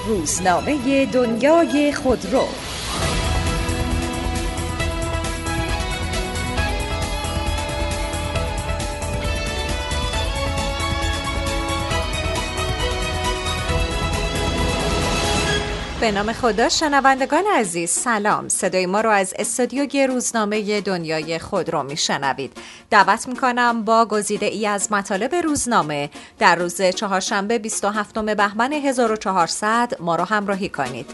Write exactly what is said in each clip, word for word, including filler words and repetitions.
روزنامه دنیای خودرو. به نام خدا. شنوندگان عزیز سلام. صدای ما رو از استودیوی روزنامه دنیای خودرو میشنوید. دعوت میکنم با گزیده ای از مطالب روزنامه در روز چهارشنبه بیست و هفتم بهمن هزار و چهارصد ما رو همراهی کنید.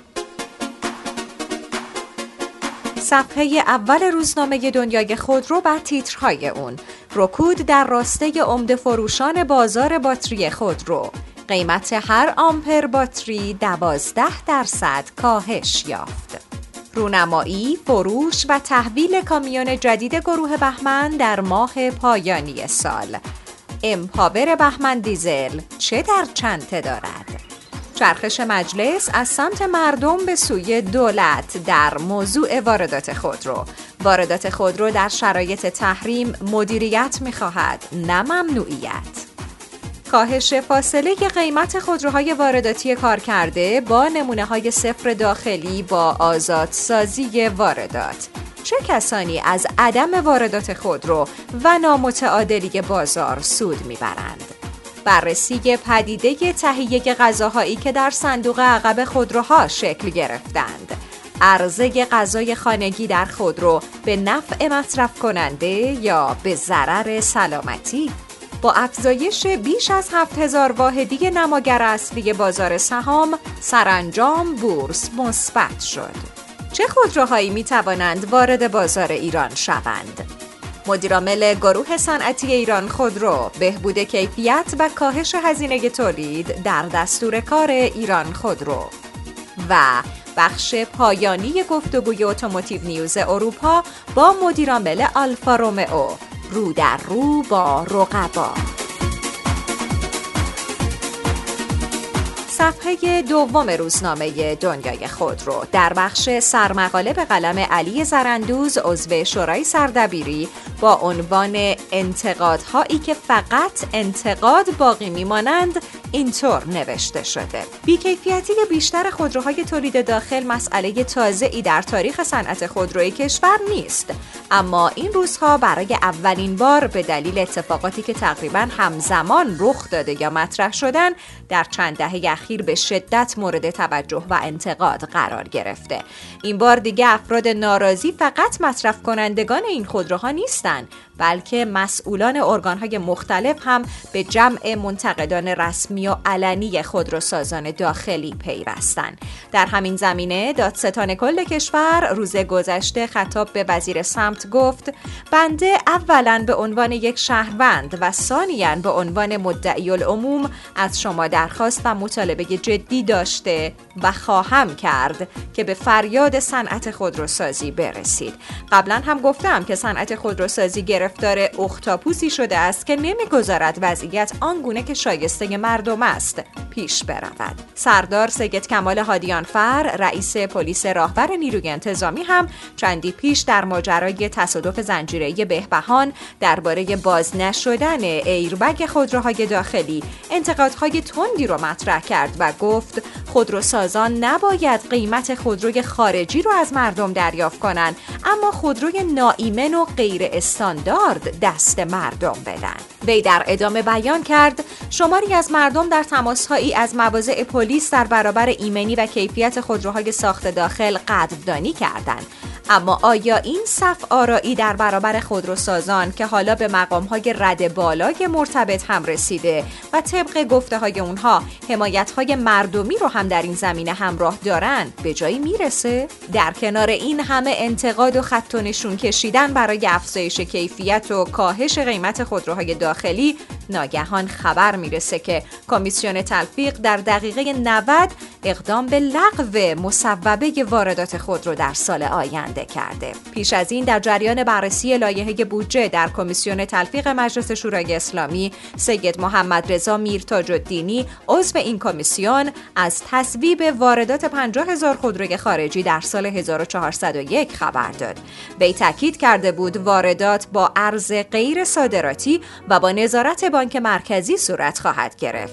صفحه اول روزنامه دنیای خودرو و تیترهای اون: رکود در راسته عمده فروشان بازار باتری خودرو. قیمت هر آمپر باتری دوازده درصد کاهش یافت. رونمایی، فروش و تحویل کامیون جدید گروه بهمن در ماه پایانی سال. امپاور بهمن دیزل چه در چنته دارد؟ چرخش مجلس از سمت مردم به سوی دولت در موضوع واردات خودرو. واردات خودرو در شرایط تحریم مدیریت می‌خواهد، نه ممنوعیت. کاهش فاصله قیمت خودروهای وارداتی کارکرده با نمونه‌های صفر داخلی با آزادسازی واردات. چه کسانی از عدم واردات خودرو و نامتعادلی بازار سود میبرند؟ بررسی پدیده تهیه غذاهایی که در صندوق عقب خودروها شکل گرفتند. عرضه غذای خانگی در خودرو به نفع مصرف کننده یا به ضرر سلامتی؟ با افزایش بیش از هفت هزار واحدی نماگر اصلی بازار سهام، سرانجام بورس مثبت شد. چه خودروهایی می توانند وارد بازار ایران شوند؟ مدیرعامل گروه صنعتی ایران خودرو: بهبود کیفیت و کاهش هزینه تولید در دستور کار ایران خودرو. و بخش پایانی گفتگوی اتوماتیو نیوز اروپا با مدیرعامل آلفا رومئو: رو در رو با رقبا. صفحه دوم روزنامه دنیای خودرو در بخش سرمقاله به قلم علی زرندوز، عضو شورای سردبیری، با عنوان انتقادهایی که فقط انتقاد باقی میمانند اینطور نوشته شده: بیکیفیتی بیشتر خودروهای تولید داخل مسئله تازه‌ای در تاریخ صنعت خودروی کشور نیست، اما این روزها برای اولین بار به دلیل اتفاقاتی که تقریباً همزمان رخ داده یا مطرح شدن در چند دهه اخیر به شدت مورد توجه و انتقاد قرار گرفته. این بار دیگه افراد ناراضی فقط مصرف کنندگان این خودروها نیستند، بلکه مسئولان ارگان‌های مختلف هم به جمع منتقدان رسمی و علنی خودروسازان داخلی پیوستند. در همین زمینه دادستان کل کشور روز گذشته خطاب به وزیر سمت گفت: بنده اولاً به عنوان یک شهروند و ثانیاً به عنوان مدعی العموم از شما درخواست و مطالبه جدی داشته و خواهم کرد که به فریاد صنعت خودروسازی برسید. قبلا هم گفتم که صنعت خودروسازی گرفتار اختاپوسی شده است که نمیگذارد وضعیت آنگونه که شایسته مردم است پیش برود. سردار سید کمال هادیانفر، رئیس پلیس راهبر نیروی انتظامی، هم چندی پیش در ماجرای تصادف زنجیره‌ای بهبهان درباره باز نشدن ایربگ خودروهای داخلی انتقادهای تندی رو مطرح کرد و گفت خودروسازان نباید قیمت خودروی خارجی رو از مردم دریافت کنند، اما خودروی ناایمن و غیر استاندارد دست مردم بدن. وی در ادامه بیان کرد: شماری از مردم در تماسهایی از مواضع پلیس در برابر ایمنی و کیفیت خودروهای ساخت داخل قدردانی کردند. اما آیا این صف آرایی در برابر خودروسازان که حالا به مقام‌های رد بالای مرتبط هم رسیده و طبق گفته‌های اونها حمایت‌های مردمی رو هم در این زمینه همراه دارن به جایی میرسه؟ در کنار این همه انتقاد و خط و نشون کشیدن برای افزایش کیفیت و کاهش قیمت خودروهای داخلی، ناگهان خبر میرسه که کمیسیون تلفیق در دقیقه نود اقدام به لغو مصوبه واردات خودرو در سال آینده کرده. پیش از این در جریان بررسی لایحه بودجه در کمیسیون تلفیق مجلس شورای اسلامی، سید محمد رضا میرتاج الدینی عضو این کمیسیون از تصویب واردات پنجاه هزار خودروی خارجی در سال هزار و چهارصد و یک خبر داد. وی تاکید کرده بود واردات با ارز غیر صادراتی و با نظارت بانک مرکزی صورت خواهد گرفت.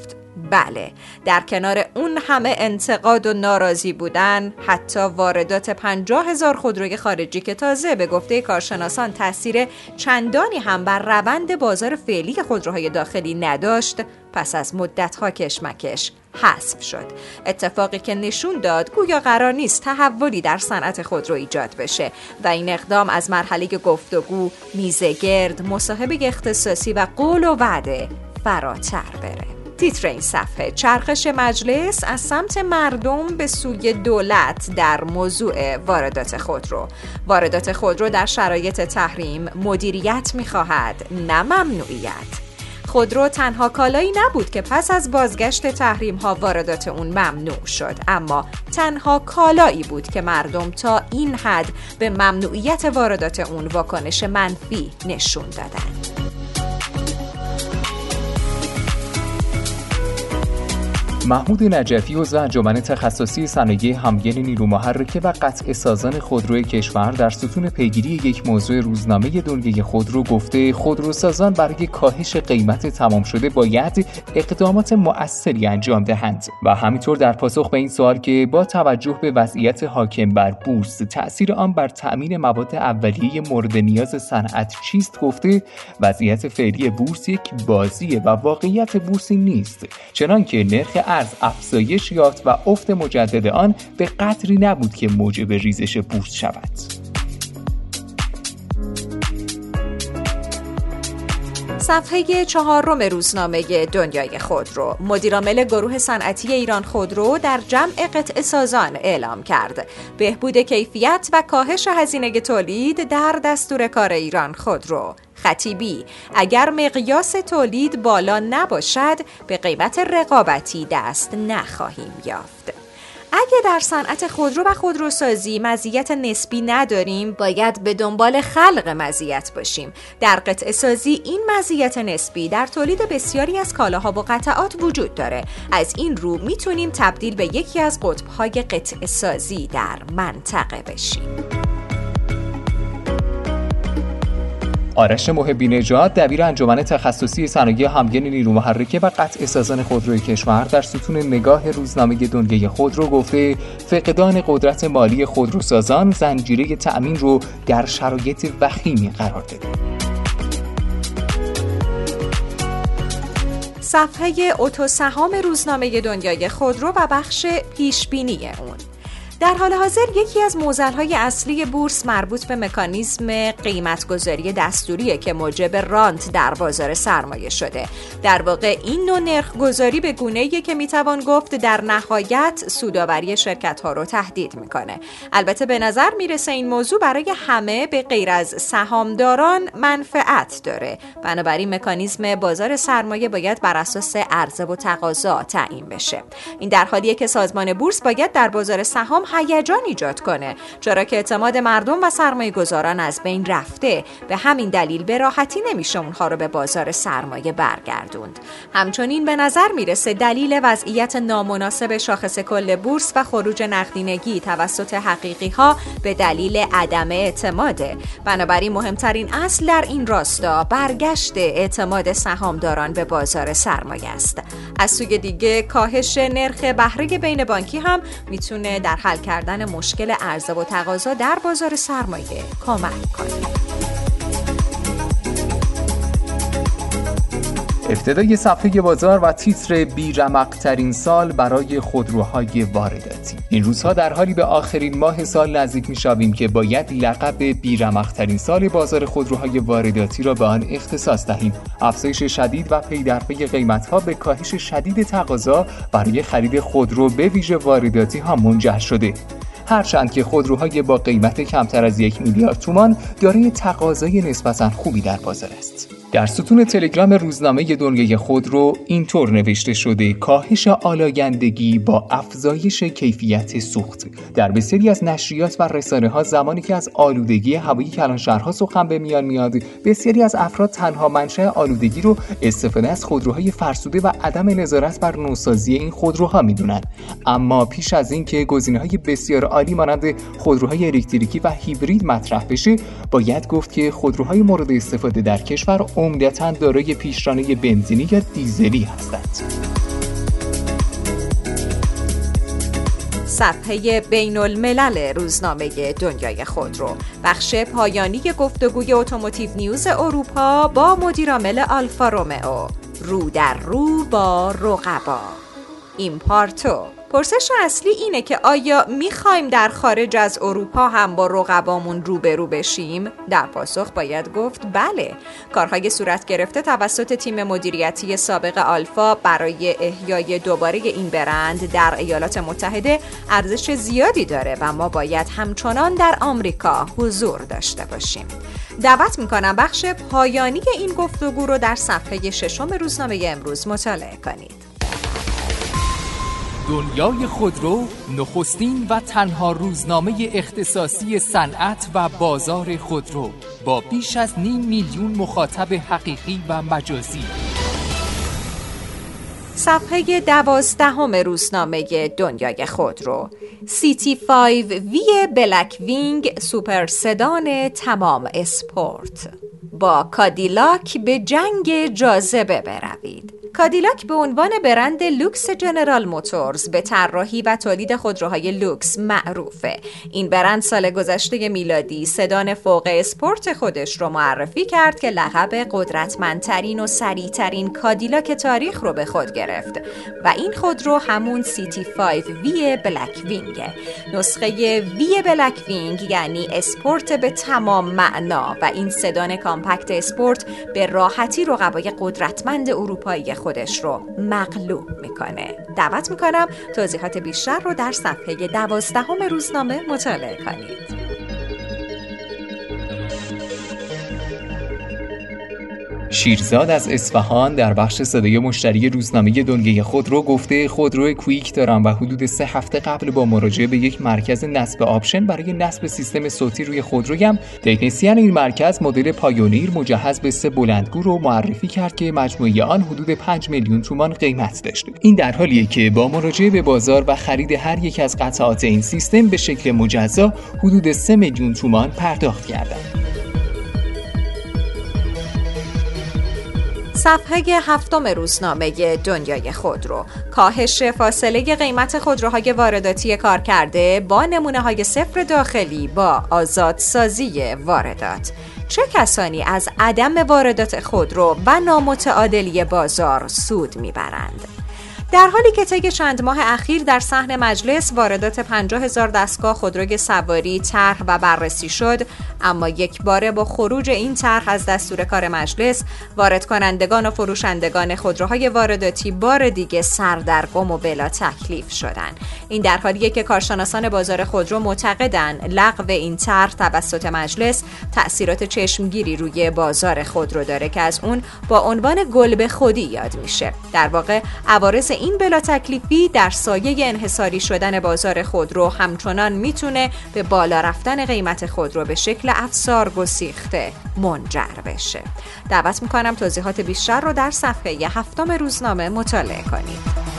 بله، در کنار اون همه انتقاد و ناراضی بودن، حتی واردات پنجاه هزار خودروی خارجی که تازه به گفته کارشناسان تاثیر چندانی هم بر روند بازار فعلی خودروهای داخلی نداشت، پس از مدت‌ها کشمکش حذف شد. اتفاقی که نشون داد گویا قرار نیست تحولی در صنعت خودرو ایجاد بشه و این اقدام از مرحله گفتگو، میزگرد، مصاحبه اختصاصی و قول و وعده فراتر بره. تیتر این صفحه: چرخش مجلس از سمت مردم به سوی دولت در موضوع واردات خودرو. واردات خودرو در شرایط تحریم مدیریت می‌خواهد، نه ممنوعیت. خودرو تنها کالایی نبود که پس از بازگشت تحریم ها واردات اون ممنوع شد، اما تنها کالایی بود که مردم تا این حد به ممنوعیت واردات اون واکنش منفی نشون دادن. محمود نجفی عضو انجمن تخصصی صنایع همگن نیرو محرکه و قطع سازان خودروی کشور در ستون پیگیری یک موضوع روزنامه دنیای خودرو گفته خودروسازان برای کاهش قیمت تمام شده باید اقدامات مؤثری انجام دهند و همینطور در پاسخ به این سوال که با توجه به وضعیت حاکم بر بورس تأثیر آن بر تأمین مواد اولیه مورد نیاز صنعت چیست گفته وضعیت فعلی بورس یک بازیه و واقعیت بورسی نیست، چنانکه نرخ ارز افزایش یافت و افت مجدد آن به قدری نبود که موجب ریزش بورس شود. صفحه چهارم روزنامه دنیای خودرو: مدیرعامل گروه صنعتی ایران خودرو در جمع قطعه سازان اعلام کرد بهبود کیفیت و کاهش هزینه تولید در دستور کار ایران خودرو. خطیبی: اگر مقیاس تولید بالا نباشد به قیمت رقابتی دست نخواهیم یافت. اگه در صنعت خودرو و خودروسازی مزیت نسبی نداریم، باید به دنبال خلق مزیت باشیم. در قطعه سازی این مزیت نسبی در تولید بسیاری از کالاها و قطعات وجود داره. از این رو میتونیم تبدیل به یکی از قطب‌های قطعه سازی در منطقه بشیم. آرش محبی نژاد دبیر انجمن تخصصی صنایع همگن نیرو محرکه و قطع سازان خودروی کشور در ستون نگاه روزنامه دنیای خودرو گفته فقدان قدرت مالی خودروسازان زنجیره تأمین رو در شرایط وخیمی قرار داده. صفحه اتوسهام روزنامه دنیای خودرو و بخش پیشبینی اون: در حال حاضر یکی از معضل‌های اصلی بورس مربوط به مکانیزم قیمت‌گذاری دستوریه که موجب رانت در بازار سرمایه شده. در واقع این نوع نرخ‌گذاری به گونه‌ایه که میتوان گفت در نهایت سودآوری شرکت‌ها رو تهدید میکنه. البته به نظر میرسه این موضوع برای همه به غیر از سهامداران منفعت داره. بنابراین مکانیزم بازار سرمایه باید بر اساس عرضه و تقاضا تعیین بشه. این در حالیه که سازمان بورس باید در بازار سهام هیجان ایجاد کنه، چرا که اعتماد مردم و سرمایه گذاران از بین رفته. به همین دلیل به راحتی نمیشه اونها رو به بازار سرمایه برگردوند. همچنین به نظر میرسه دلیل وضعیت نامناسب شاخص کل بورس و خروج نقدینگی توسط حقیقی ها به دلیل عدم اعتماده. بنابراین مهمترین اصل در این راستا برگشت اعتماد سهامداران به بازار سرمایه است. از سوی دیگه کاهش نرخ بهره بین بانکی هم میتونه در حل کردن مشکل عرضه و تقاضا در بازار سرمایه کمک کنه. ابتدای صفحه بازار و تیتر بی‌رمق‌ترین سال برای خودروهای وارداتی. این روزها در حالی به آخرین ماه سال نزدیک می‌شویم که باید لقب بی‌رمق‌ترین سال بازار خودروهای وارداتی را به آن اختصاص دهیم. افزایش شدید و پی در پی قیمت‌ها به کاهش شدید تقاضا برای خرید خودرو به ویژه وارداتی ها منجر شده. هرچند که خودروهای با قیمت کمتر از یک میلیارد تومان دارای تقاضای نسبتاً خوبی در بازار است. در ستون تلگرام روزنامه دنیای خودرو اینطور نوشته شده: کاهش آلایندگی با افزایش کیفیت سوخت. در بسیاری از نشریات و رسانه‌ها زمانی که از آلودگی هوایی کلانشهرها سخن به میان میاد، بسیاری از افراد تنها منشأ آلودگی رو استفاده از خودروهای فرسوده و عدم نظارت بر نوسازی این خودروها میدونن. اما پیش از این که گزینه‌های بسیار عالی مانند خودروهای الکتریکی و هیبرید مطرح بشه، باید گفت که خودروهای مورد استفاده در کشور عمدتاً دارای پیشرانه بنزینی یا دیزلی هستند. صفحه بین الملل روزنامه دنیای خودرو، بخش پایانی گفتگوی اتوموتیو نیوز اروپا با مدیرعامل آلفا رومئو، رو در رو با رقبا. ایمپارتو. پرسش اصلی اینه که آیا میخوایم در خارج از اروپا هم با رقبامون روبرو بشیم؟ در پاسخ باید گفت بله. کارهای صورت گرفته توسط تیم مدیریتی سابق آلفا برای احیای دوباره این برند در ایالات متحده ارزش زیادی داره و ما باید همچنان در آمریکا حضور داشته باشیم. دعوت میکنم بخش پایانی این گفتگو رو در صفحه ششم روزنامه امروز مطالعه کنید. دنیای خودرو، نخستین و تنها روزنامه اختصاصی صنعت و بازار خودرو با بیش از نیم میلیون مخاطب حقیقی و مجازی. صفحه دوازدهم روزنامه دنیای خودرو. سی تی پنج وی بلک وینگ سوپر سدان تمام اسپورت. با کادیلاک به جنگ جاذبه بروید. کادیلاک به عنوان برند لوکس جنرال موتورز به طراحی و تولید خودروهای لوکس معروفه. این برند سال گذشته میلادی سدان فوق اسپورت خودش رو معرفی کرد که لقب قدرتمندترین و سریعترین کادیلاک تاریخ رو به خود گرفت و این خودرو همون سی تی پنج وی بلک وینگه. نسخه وی بلک وینگ یعنی اسپورت به تمام معنا و این سدان کامپکت اسپورت به راحتی رقبای قدرتمند اروپایی خودش رو مغلوب میکنه. دعوت میکنم توضیحات بیشتر رو در صفحه دوازدهم روزنامه مطالعه کنید. شیرزاد از اصفهان در بخش صدای مشتری روزنامه دنیای خودرو گفته خودرو کویک دارم و حدود سه هفته قبل با مراجعه به یک مرکز نصب آپشن برای نصب سیستم صوتی روی خودرویم، تکنسین این مرکز مدل پایونیر مجهز به سه بلندگو رو معرفی کرد که مجموعه آن حدود پنج میلیون تومان قیمت داشته. این در حالیه که با مراجعه به بازار و خرید هر یک از قطعات این سیستم به شکل مجزا حدود سه میلیون تومان پرداخت کردم. صفحه هفتم روزنامه دنیای خودرو. کاهش فاصله قیمت خودروهای وارداتی کارکرده با نمونه‌های صفر داخلی با آزادسازی واردات. چه کسانی از عدم واردات خودرو و نامتعادلی بازار سود میبرند؟ در حالی که طی چند ماه اخیر در صحن مجلس واردات پنجاه هزار دستگاه خودروی سواری طرح و بررسی شد، اما یک باره با خروج این طرح از دستور کار مجلس، وارد کنندگان و فروشندگان خودروهای وارداتی بار دیگه سردرگم و بلا تکلیف شدند. این در حالیه که کارشناسان بازار خودرو معتقدند لغو این طرح توسط مجلس تأثیرات چشمگیری روی بازار خودرو داره که از اون با عنوان گل به خودی یاد میشه. در واقع عوارض این بلا تکلیفی در سایه انحصاری شدن بازار خودرو همچنان میتونه به بالا رفتن قیمت خودرو به شکل افسار گسیخته منجر بشه. دعوت میکنم توضیحات بیشتر رو در صفحه هفتم روزنامه مطالعه کنید.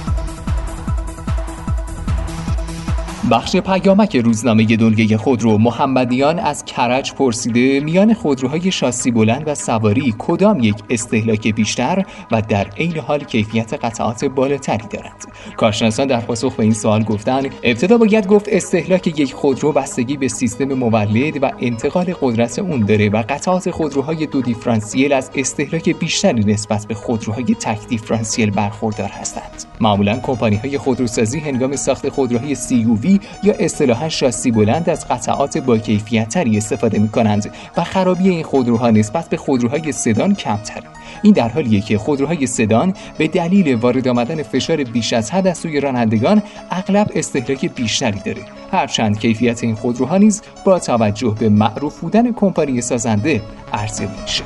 بخش پیامک روزنامه دنیای خودرو. محمدیان از کرج پرسیده میان خودروهای شاسی بلند و سواری کدام یک استهلاک بیشتر و در عین حال کیفیت قطعات بالاتری دارد؟ کارشناسان در پاسخ به این سوال گفتند ابتدا باید گفت استهلاک یک خودرو بستگی به سیستم مولد و انتقال قدرت اون داره و قطعات خودروهای دو دیفرانسیل از استهلاک بیشتری نسبت به خودروهای تک دیفرانسیل برخوردار هستند. معمولاً کمپانی‌های خودروسازی هنگام ساخت خودروهای سی یو وی یا اصطلاحاً شاسی بلند از قطعات با کیفیت‌تری استفاده می‌کنند و خرابی این خودروها نسبت به خودروهای سدان کمتره. این در حالیه که خودروهای سدان به دلیل وارد آمدن فشار بیش از حد از سوی رانندگان اغلب استهلاک بیشتری داره. هرچند کیفیت این خودروها نیز با توجه به معروف بودن کمپانی سازنده ارزیابی میشه.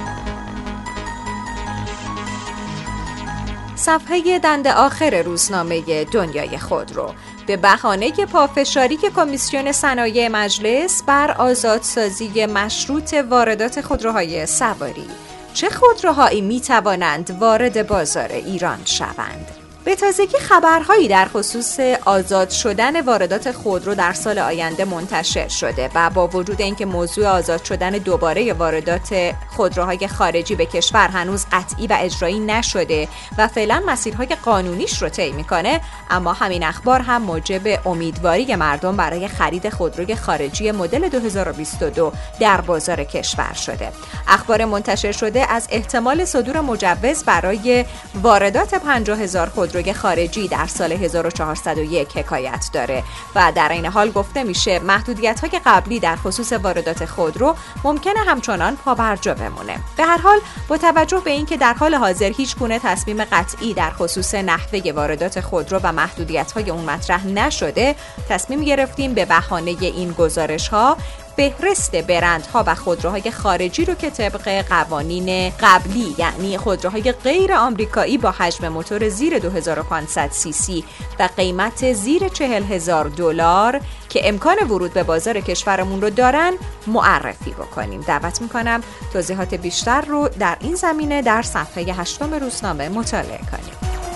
صفحه دند آخر روزنامه دنیای خودرو. به بهانه پافشاری که کمیسیون صنایع مجلس بر آزادسازی مشروط واردات خودروهای سواری، چه خودروهایی می توانند وارد بازار ایران شوند؟ به تازگی خبرهایی در خصوص آزاد شدن واردات خودرو در سال آینده منتشر شده و با وجود اینکه موضوع آزاد شدن دوباره واردات خودروهای خارجی به کشور هنوز قطعی و اجرایی نشده و فعلا مسیرهای قانونیش رو طی میکنه، اما همین اخبار هم موجب امیدواری مردم برای خرید خودروی خارجی مدل دو هزار و بیست و دو در بازار کشور شده. اخبار منتشر شده از احتمال صدور مجوز برای واردات پنجاه هزار خودروی خارجی در سال هزار و چهارصد و یک حکایت داره و در این حال گفته میشه محدودیت‌های قبلی در خصوص واردات خودرو ممکنه همچنان پابرجا بمونه. به هر حال با توجه به اینکه در حال حاضر هیچ گونه تصمیم قطعی در خصوص نحوه واردات خودرو و محدودیت‌های اون مطرح نشده، تصمیم گرفتیم به بهانه این گزارش‌ها فهرست برندها و خودروهای خارجی رو که طبق قوانین قبلی، یعنی خودروهای غیر آمریکایی با حجم موتور زیر دو هزار و پانصد سی سی و قیمت زیر چهل هزار دلار که امکان ورود به بازار کشورمون رو دارن معرفی بکنیم. دعوت میکنم توضیحات بیشتر رو در این زمینه در صفحه هشتم روزنامه مطالعه کنیم.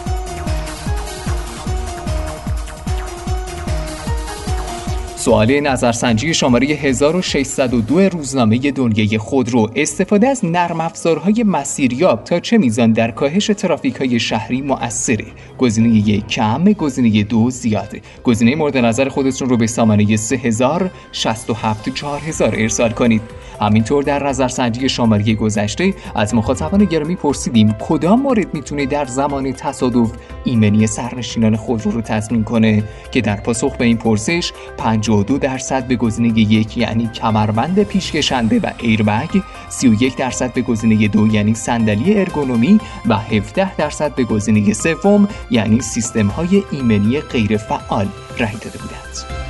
سوال نظرسنجی شماره هزار و ششصد و دو روزنامه دنیای خودرو: استفاده از نرم افزارهای مسیریاب تا چه میزان در کاهش ترافیک‌های شهری مؤثره؟ گزینه یک کم، گزینه دو زیاده. گزینه مورد نظر خودتون رو به سامانه سه هزار شصت و هفت چهار هزار ارسال کنید. همینطور در نظرسنجی شماره گذشته از مخاطبان گرامی پرسیدیم کدام مورد میتونه در زمان تصادف ایمنی سرنشینان خودرو رو تضمین کنه که در پاسخ به این پرسش پنجاه و دو درصد به گزینه یک یعنی کمربند پیشکشنده و ایربگ، سی و یک درصد به گزینه دو یعنی صندلی ارگونومی و هفده درصد به گزینه سوم یعنی سیستم‌های ایمنی غیر فعال رای داده بودند.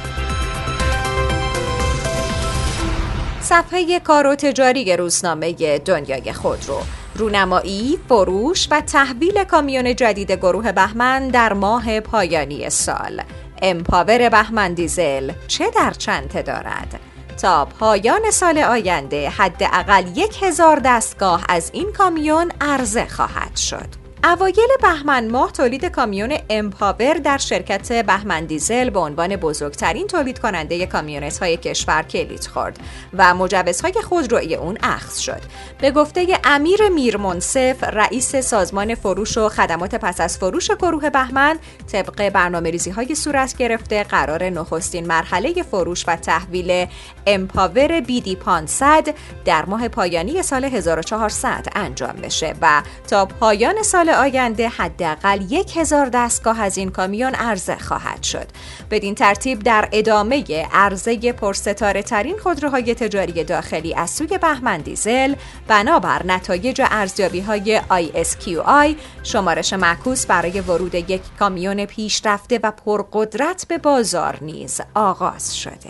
صفحه کار و تجاری روزنامه دنیای خودرو: رونمایی، فروش و تحویل کامیون جدید گروه بهمن در ماه پایانی سال. امپاور بهمن دیزل چه در چنته دارد؟ تا پایان سال آینده حداقل یک هزار دستگاه از این کامیون عرضه خواهد شد. اوایل بهمن ماه تولید کامیون امپاور در شرکت بهمن دیزل به عنوان بزرگترین تولید کننده کامیونت‌های کشور کلید خورد و مجوزهای خودرویی اون اخذ شد. به گفته امیر میرمنصف، رئیس سازمان فروش و خدمات پس از فروش گروه بهمن، طبق برنامه‌ریزی‌های صورت گرفته قرار نخستین مرحله فروش و تحویل امپاور بی دی پانصد در ماه پایانی سال هزار و چهارصد انجام بشه و تا پایان سال آینده حداقل یک هزار دستگاه از این کامیون عرضه خواهد شد. بدین ترتیب در ادامه عرضه پرستاره ترین خودروهای تجاری داخلی از سوی بهمن دیزل، بنابر نتایج ارزیابی های آی اس کیو آی، شمارش معکوس برای ورود یک کامیون پیشرفته و پرقدرت به بازار نیز آغاز شده.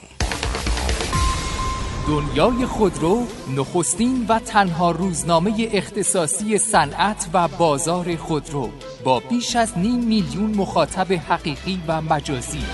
دنیای خودرو نخستین و تنها روزنامه اختصاصی صنعت و بازار خودرو با بیش از نیم میلیون مخاطب حقیقی و مجازی.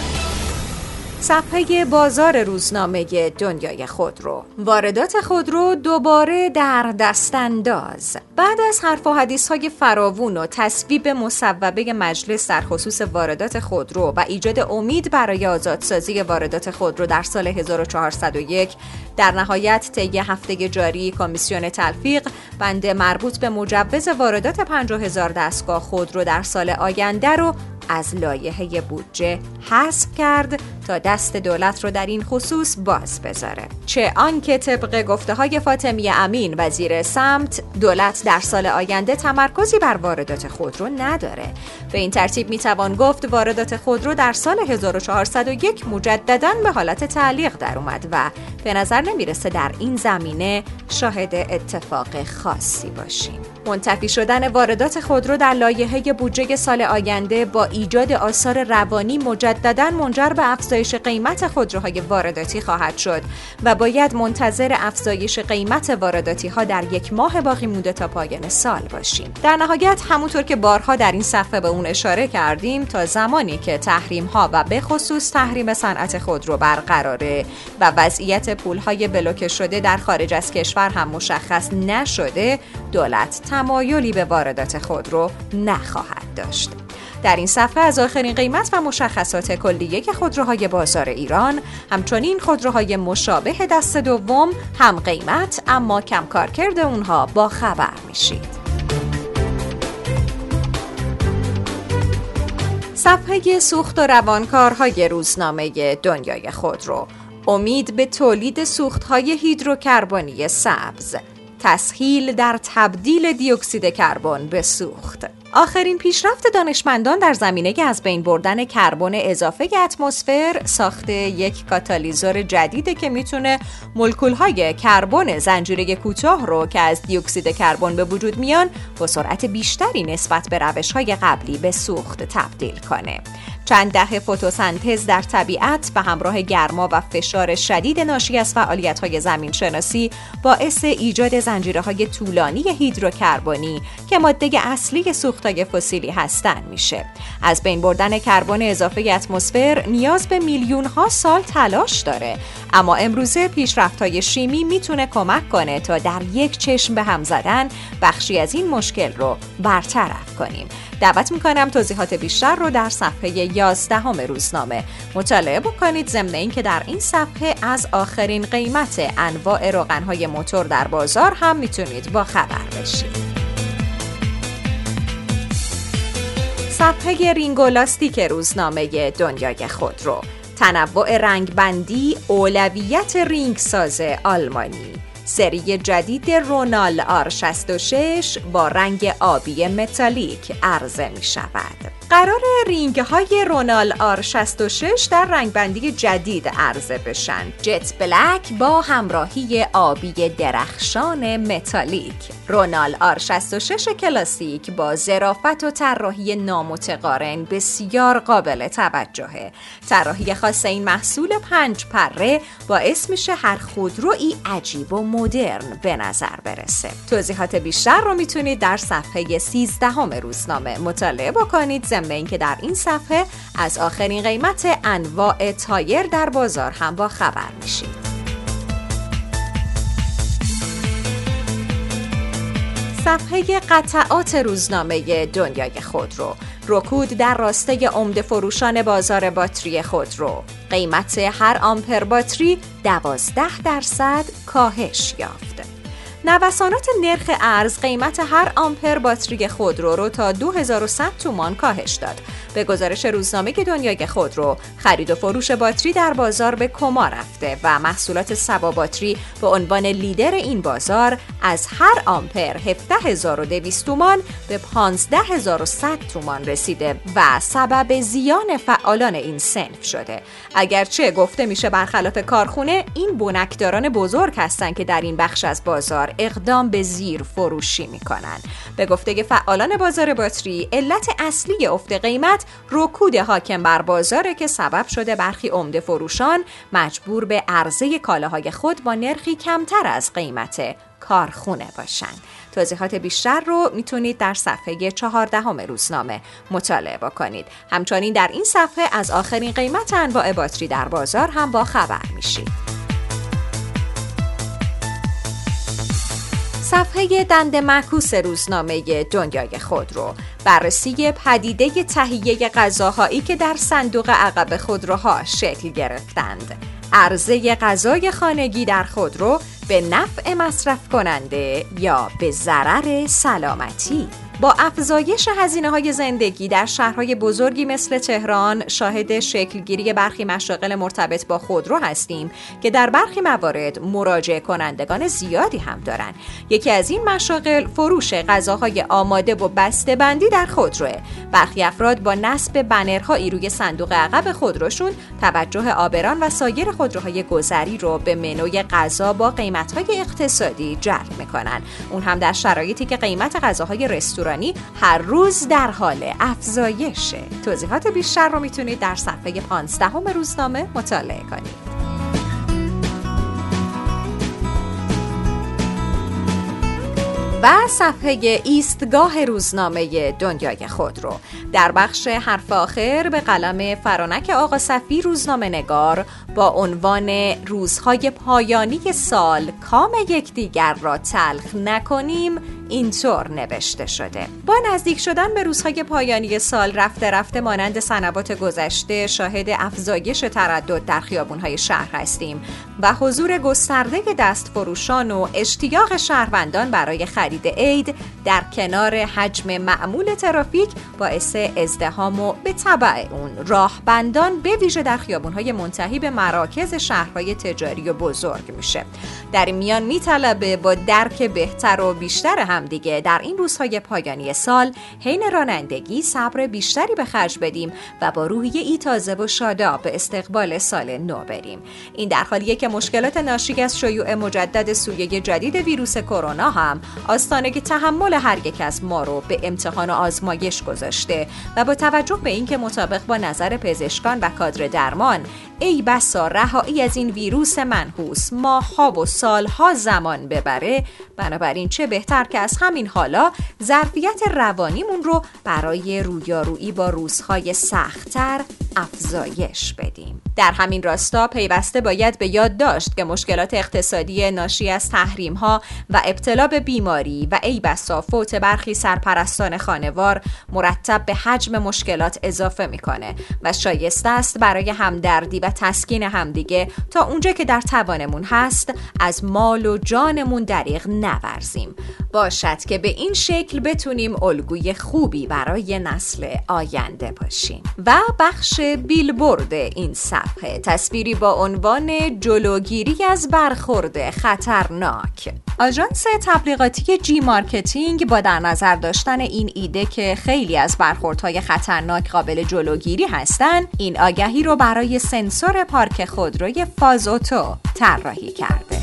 صفحه بازار روزنامه دنیای خودرو: واردات خودرو دوباره در دستانداز. بعد از حرف و حدیث‌های فراوون و تصویب مصوبه مجلس در خصوص واردات خودرو و ایجاد امید برای آزادسازی واردات خودرو در سال هزار و چهارصد و یک، در نهایت طی هفته جاری کمیسیون تلفیق بند مربوط به مجوز واردات پنجاه هزار دستگاه خودرو در سال آینده رو از لایحه بودجه حذف کرد تا دست دولت رو در این خصوص باز بذاره. چه آنکه طبق گفته‌های فاطمی امین وزیر سمت، دولت در سال آینده تمرکزی بر واردات خودرو نداره. به این ترتیب میتوان گفت واردات خودرو در سال هزار و چهارصد و یک مجدداً به حالت تعلیق در اومد و به نظر نمیرسه در این زمینه شاهد اتفاق خاصی باشیم. منتفی شدن واردات خودرو در لایحه بودجه سال آینده با ایجاد آثار روانی مجدداً منجر به افزایش قیمت خودروهای وارداتی خواهد شد و باید منتظر افزایش قیمت وارداتی ها در یک ماه باقی مونده تا پایان سال باشیم. در نهایت همونطور که بارها در این صفحه به اون اشاره کردیم، تا زمانی که تحریم ها و به خصوص تحریم صنعت خودرو برقراره و وضعیت پول های بلوکه شده در خارج از کشور هم مشخص نشده، دولت تمایلی به واردات خودرو نخواهد داشت. در این صفحه از آخرین قیمت و مشخصات کلیه خودروهای بازار ایران، همچنین خودروهای مشابه دست دوم هم قیمت اما کم کارکرد اونها با خبر میشید. صفحه سوخت و روانکارهای روزنامه دنیای خودرو. امید به تولید سوختهای هیدروکربنی سبز، تسهیل در تبدیل دی اکسید کربن به سوخت. آخرین پیشرفت دانشمندان در زمینه از بین بردن کربن اضافه اتمسفر ساخت یک کاتالیزور جدیده که میتونه مولکول‌های کربن زنجیره کوتاه رو که از دی اکسید کربن به وجود میان با سرعت بیشتری نسبت به روش‌های قبلی به سوخت تبدیل کنه. چند دهه فتوسنتز در طبیعت به همراه گرما و فشار شدید ناشی از فعالیت‌های زمین‌شناسی باعث ایجاد زنجیره‌های طولانی هیدروکربنی که ماده اصلی سوخت‌های فسیلی هستند میشه. از بین بردن کربن اضافه اتمسفر نیاز به میلیون‌ها سال تلاش داره، اما امروزه پیشرفت‌های شیمی میتونه کمک کنه تا در یک چشم به هم زدن بخشی از این مشکل رو برطرف کنیم. دعوت میکنم توضیحات بیشتر رو در صفحه یازدهم روزنامه مطالعه بکنید، ضمن اینکه در این صفحه از آخرین قیمت انواع روغن‌های موتور در بازار هم میتونید با خبر بشید. صفحه رینگ و لاستیک روزنامه دنیای خودرو. تنوع رنگبندی اولویت رینگ ساز آلمانی. سری جدید رونال آر شصت و شش با رنگ آبی متالیک عرضه می شود. قرار رینگ های رونال آر شصت و شش در رنگبندی جدید عرضه بشن. جت بلک با همراهی آبی درخشان متالیک. رونال آر شصت و شش کلاسیک با ظرافت و طراحی نامتقارن بسیار قابل توجهه. طراحی خاص این محصول پنج پره باعث میشه هر خودرویی عجیب و مدرن به نظر برسه. توضیحات بیشتر رو میتونید در صفحه سیزدهم روزنامه مطالعه بکنید، ضمن اینکه در این صفحه از آخرین قیمت انواع تایر در بازار هم با خبر میشید. صفحه قطعات روزنامه دنیای خودرو. رکود در راسته عمده فروشان بازار باتری خودرو. قیمت هر آمپر باتری دوازده درصد کاهش یافت. نوسانات نرخ ارز قیمت هر آمپر باتری خودرو رو تا دو هزار و صد تومان کاهش داد. به گزارش روزنامه دنیای خودرو، خرید و فروش باتری در بازار به کما رفته و محصولات سبا باتری به عنوان لیدر این بازار از هر آمپر هفده هزار و دویست تومان به پانزده هزار و صد تومان رسیده و سبب زیان فعالان این صنف شده. اگرچه گفته میشه برخلاف کارخونه، این بنکداران بزرگ هستند که در این بخش از بازار اقدام به زیر فروشی میکنن. به گفته فعالان بازار باتری، علت اصلی افت قیمت رکود حاکم بر بازاره که سبب شده برخی عمده فروشان مجبور به عرضه کالاهای خود با نرخی کمتر از قیمت کارخونه باشن. توضیحات بیشتر رو میتونید در صفحه چهاردهم روزنامه مطالعه بکنید. همچنین در این صفحه از آخرین قیمت انواع باتری در بازار هم با خبر میشید. صفحه دند معکوس روزنامه دنیای خودرو. بررسی پدیده تهیه غذاهایی که در صندوق عقب خودروها شکل گرفتند. عرضه غذای خانگی در خودرو به نفع مصرف کننده یا به ضرر سلامتی. با افزایش هزینه‌های زندگی در شهرهای بزرگی مثل تهران شاهد شکلگیری برخی مشاغل مرتبط با خودرو هستیم که در برخی موارد مراجعه کنندگان زیادی هم دارن. یکی از این مشاغل فروش غذاهای آماده و بسته‌بندی در خودروه. برخی افراد با نصب بنرهایی روی صندوق عقب خودروشون توجه آبران و سایر خودروهای گذری رو به منوی غذا با قیمت‌های اقتصادی جلب می‌کنن. اون هم در شرایطی که قیمت غذاهای رستوران هر روز در حال افزایشه. توضیحات بیشتر رو میتونید در صفحه پانزدهم روزنامه مطالعه کنید. و صفحه ایستگاه روزنامه دنیای خودرو. در بخش حرف آخر به قلم فرانک آقا صفی روزنامه نگار با عنوان روزهای پایانی سال کام یکدیگر را تلخ نکنیم اینطور نوشته شده: با نزدیک شدن به روزهای پایانی سال رفته رفته مانند سنوات گذشته شاهد افزایش تردد در خیابان‌های شهر هستیم و حضور گسترده دستفروشان و اشتیاق شهروندان برای خرید عید در کنار حجم معمول ترافیک باعث ازدحام و به تبع اون راهبندان به ویژه در خیابان‌های منتهی به مراکز شهرهای تجاری و بزرگ میشه. در این میان میطلبه با درک بهتر و بیشتر همدیگه در این روزهای پایانی سال حین رانندگی صبر بیشتری به خرج بدیم و با روحیه‌ای تازه و شاداب به استقبال سال نو بریم. این در حالیه که مشکلات ناشی از شیوع مجدد سویه جدید ویروس کرونا هم آستانه تحمل هر یک از ما رو به امتحان و آزمایش گذاشته و با توجه به اینکه مطابق با نظر پزشکان و کادر درمان ای بسا رهایی از این ویروس منحوس ماه‌ها و سال‌ها زمان ببره، بنابراین چه بهتر که از همین حالا ظرفیت روانیمون رو برای رویارویی با روزهای سخت‌تر افزایش بدیم. در همین راستا پیوسته باید به یاد داشت که مشکلات اقتصادی ناشی از تحریم‌ها و ابتلا به بیماری و ای بسا فوت برخی سرپرستان خانوار مرتب به حجم مشکلات اضافه میکنه و شایسته است برای همدردی و تسکین همدیگه تا اونجا که در توانمون هست از مال و جانمون دریغ نورزیم. باشد که به این شکل بتونیم الگوی خوبی برای نسل آینده باشیم. و بخش بیلبورد این صفحه تصویری با عنوان جلوگیری از برخورد خطرناک. آژانس تبلیغاتی جی مارکتینگ با در نظر داشتن این ایده که خیلی از برخوردهای خطرناک قابل جلوگیری هستند، این آگهی رو برای سنسور پارک خودروی فازوتو طراحی کرده.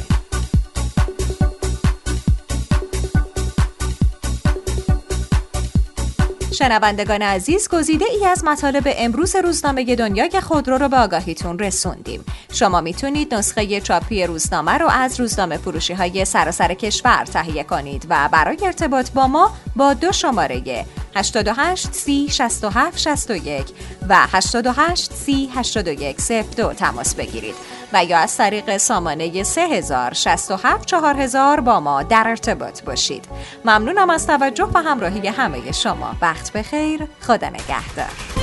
شنوندگان عزیز، گزیده ای از مطالب امروز روزنامه دنیای خودرو رو به آگاهیتون رسوندیم. شما میتونید نسخه چاپی روزنامه رو از روزنامه فروشی های سراسر کشور تهیه کنید و برای ارتباط با ما با دو شماره هشتاد و هشت سی شصت و هفت شصت و یک و هشتاد و هشت سی هشتاد و یک صفر دو تماس بگیرید و یا از طریق سامانه سه هزار شصت و هفت چهار هزار با ما در ارتباط باشید. ممنونم از توجه و همراهی همه شما. وقت بخیر. خدا نگهدار.